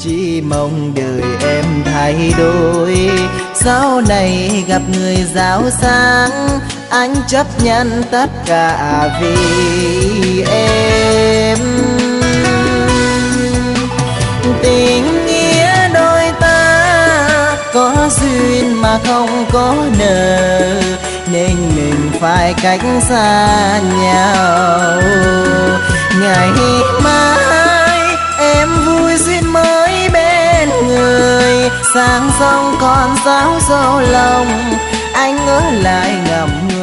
chỉ mong đời em thay đổi. Sau này gặp người giàu sang, anh chấp nhận tất cả vì em. Tình nghĩa đôi ta có duyên mà không có nợ, nên mình phải cách xa nhau. Ngày mai em vui duyên mới bên người, sang sông còn sáo sâu lòng, anh ở lại ngậm ngùi